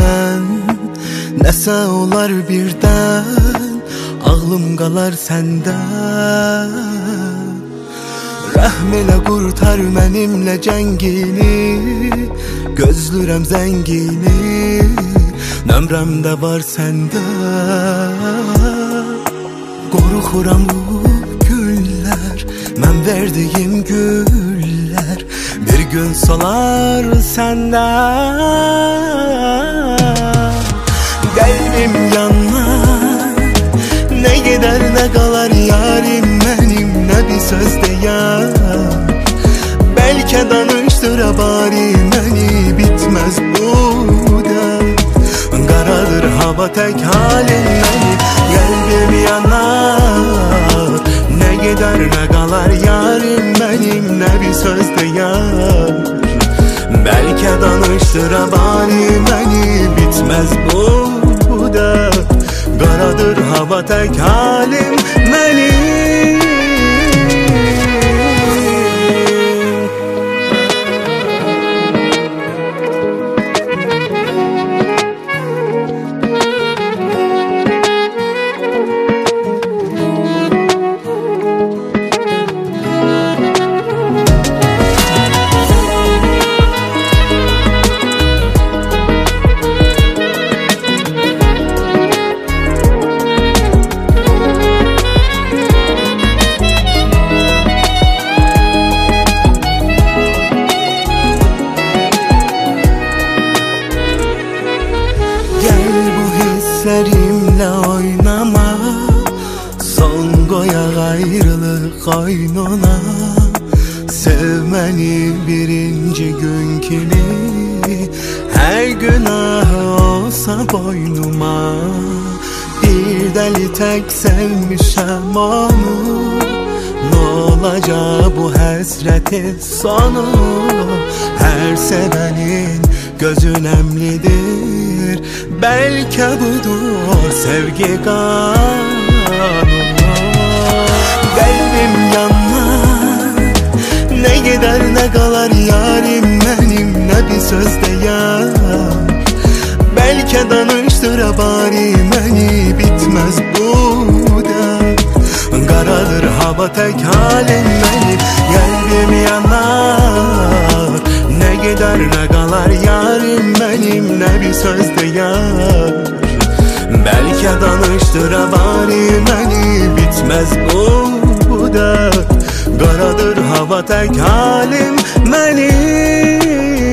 mən nəsə olar birdən, ağlım qalar səndə. Rəhm elə qurtar mənimlə cəngini, gözlürəm zəngini, nömrəmdə var səndə. Qorxuram bu günlər, mən verdiyim güllər bir gün solar səndə. Qəlbim yanar, nə gedər nə qalar yarim mənim, nə bir söz deyər. Bəlkə danışdıra bari məni, bitməz bu dərd. Qaradır hava tək halim mənim, qəlbim yanar, nə gedər nə qalar yarim mənim, nə bir söz deyər. Bəlkə danışdıra bari məni, bitməz bu dərd. Qaradır hava tək halim mənim. Hislerimle oynama, son qoyaq ayrılıq qaynona. Sevməni birinci gün kimi, hər günah olsa boynuma. Bir dəli tək sevmişəm onu, nə olacaq bu həsrətin sonu? Hər sevənin gözü nəmlidir, bəlkə budur sevgi qanunu. Qəlbim yanar, nə gedər nə qalar yarim mənim, nə bir söz deyər. Bəlkə danışdıra bari məni, bitməz bu dərd. Qaradır hava tək halim mənim, qəlbim yanar, nə gedər nə qalar yarim mənim, nə bir söz deyər. Bəlkə danışdıra bari məni, bitməz bu dərd. Qaradır hava tək halim mənim.